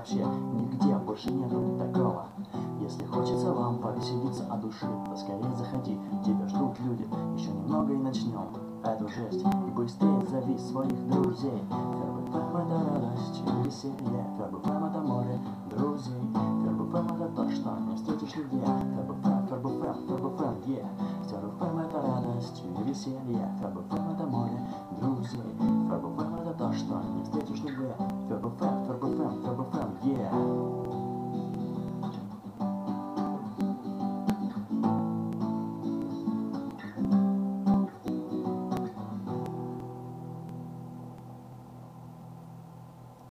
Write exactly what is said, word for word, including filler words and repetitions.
вообще нигде больше нету такого. Если хочется вам повеселиться от души, то скорее заходи, тебя ждут люди. Еще немного и начнем эту жесть. И быстрее зови своих друзей. ФРБФМ это радость и веселье. ФРБФМ это море друзей. ФРБФМ это то, что не встретишь нигде. ФРБФМ, ФРБФМ, ФРБФМ, е. ФРБФМ это радость и веселье. ФРБФМ